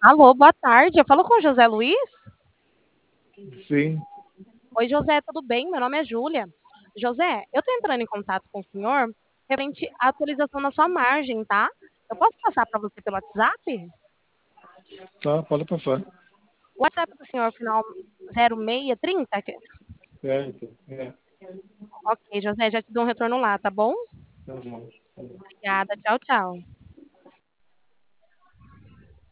Alô, boa tarde. Eu falo com o José Luiz? Sim, Oi, José, tudo bem? Meu nome é Júlia. José, eu estou entrando em contato com o senhor referente à atualização na sua margem, tá? Eu posso passar para você pelo WhatsApp? tá, pode passar. O WhatsApp do senhor, final 0630? É, então, é, Ok, José, já te dou um retorno lá, tá bom? tá bom. Obrigada, tchau, tchau.